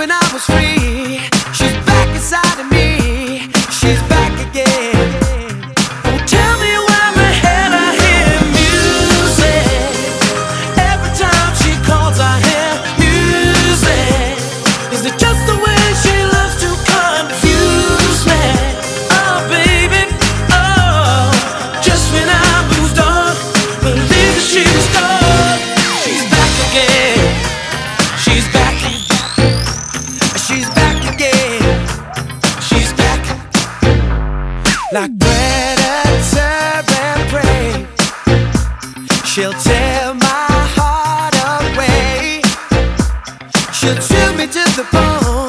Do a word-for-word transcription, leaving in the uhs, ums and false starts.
when I was free. She's back inside of me. She's back again. Oh, tell me where the hell I hear music. Every time she calls I hear music. Is it just the way she loves to confuse me? Oh baby, oh, just when I moved on, believe that she was gone. She's back again. She's back. She's back again. She's back. Like predator and prey, she'll tear my heart away. She'll chew me to the bone.